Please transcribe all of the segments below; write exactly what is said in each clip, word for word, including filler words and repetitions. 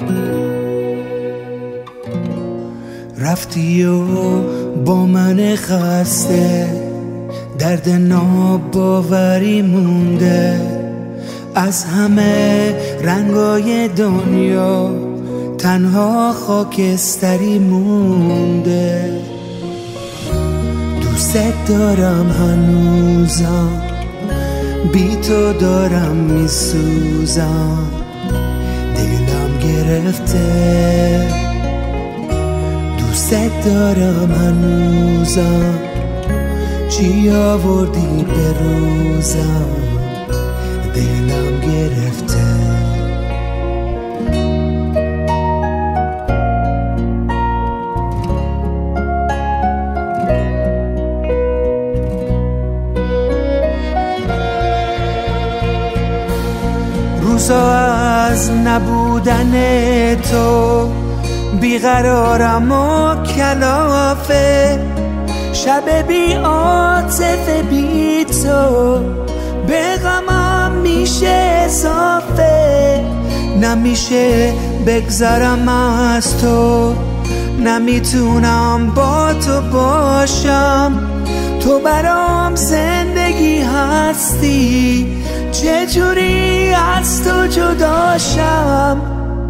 رفتی و با من خسته درد ناباوری مونده، از همه رنگای دنیا تنها خاکستری مونده. دوست دارم هنوزم، بی تو دارم میسوزم، دلم گرفته. دوست دارم هنوزم، چی آوردی به روزم، دلم گرفته. روزا از نبودن تو بیقرارم و کلافه، شب بی عاطفه بی تو به غمم میشه اضافه. نمیشه بگذرم از تو، نمیتونم با تو باشم، تو برام زندگی هستی، چجوری از تو جداشم.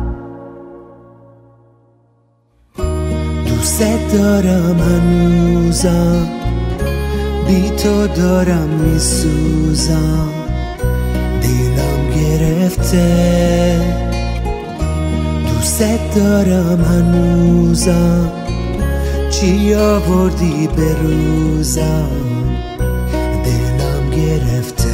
دوست دارم هنوزم، بی تو دارم میسوزم، دلم گرفته. دوست دارم هنوزم، چی آوردی به روزم، دلم گرفته.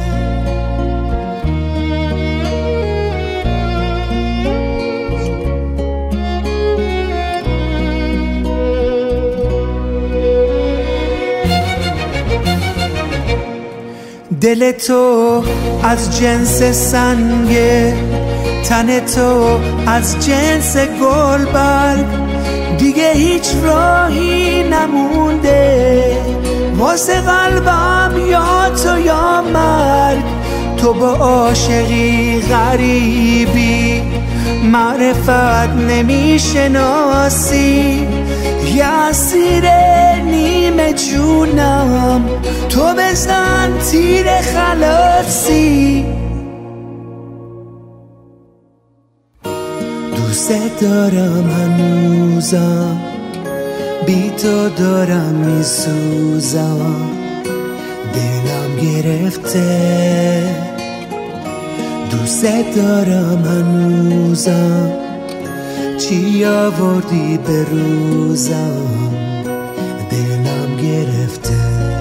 دل تو از جنس سنگه، تن تو از جنس گلبرگ، دیگه هیچ راهی نمونده واسه قلبم، یا تو یا مرگ. تو با عاشقی غریبی، معرفت نمیشناسی، یه اسیر نیمه جونم، تو بزن تیر خلاصی. دوست دارم هنوزم، بی تو دارم میسوزم، دلم گرفته. دوست دارم هنوزم، چی آوردی به روزم، دلم گرفته.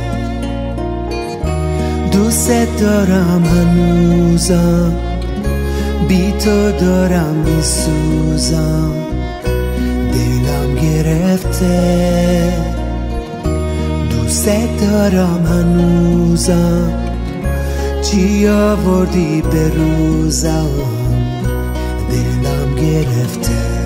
دوست دارم هنوزم، بی تو دارم میسوزم، دلم گرفته. دوست دارم هنوزم، چی آوردی به روزم، دلم گرفته.